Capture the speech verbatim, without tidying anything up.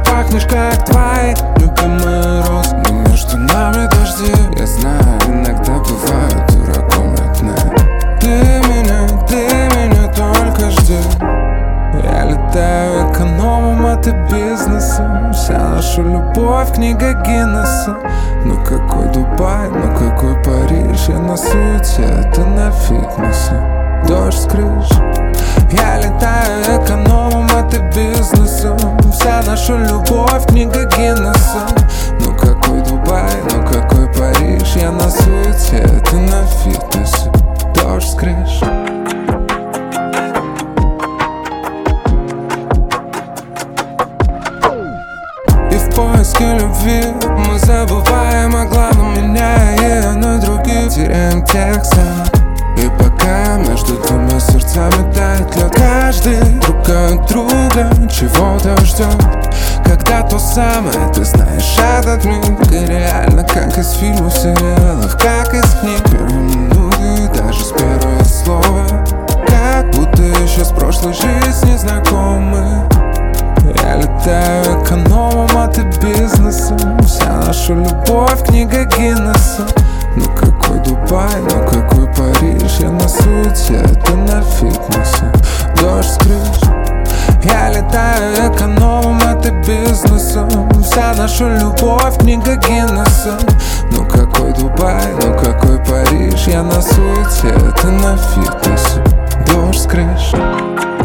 пахнешь как твои любимые розы, но между нами дожди. Я знаю, иногда бываю дураком родная. Ты меня, ты меня только жди. Я летаю экономом, а ты бизнесом. Вся наша любовь — книга Гиннесса. Ну какой Дубай, ну какой Париж. Я на суете, а ты на фитнесе. Дождь с крыш. Я летаю экономом, а ты бизнесом. Вся наша любовь — книга Гиннесса. Ну какой Дубай, ну какой Париж. Я на суете, а ты на фитнесе. Дождь с крыш. И в поиске любви мы забываем о главном, меняя ее на других. Теряем текст. И пока между двумя сердцами тает лед, каждый друг от друга чего-то ждет. Когда то самое, ты знаешь этот миг. Ты реально как из фильмов, сериалов, как из книг. Первые минуты, даже с первого слова, как будто еще с прошлой жизни знакомы. Я летаю экономом, а ты бизнесом. Вся наша любовь — книга Гиннесса. Ну какой Дубай, ну какой Париж. Я на суете, а ты на фитнесе. Дождь с крыш. Я летаю экономом, а ты бизнесом. Вся наша любовь — книга Гиннесса. Ну какой Дубай, ну какой Париж. Я на суете, а ты на фитнесе. Дождь с крыш.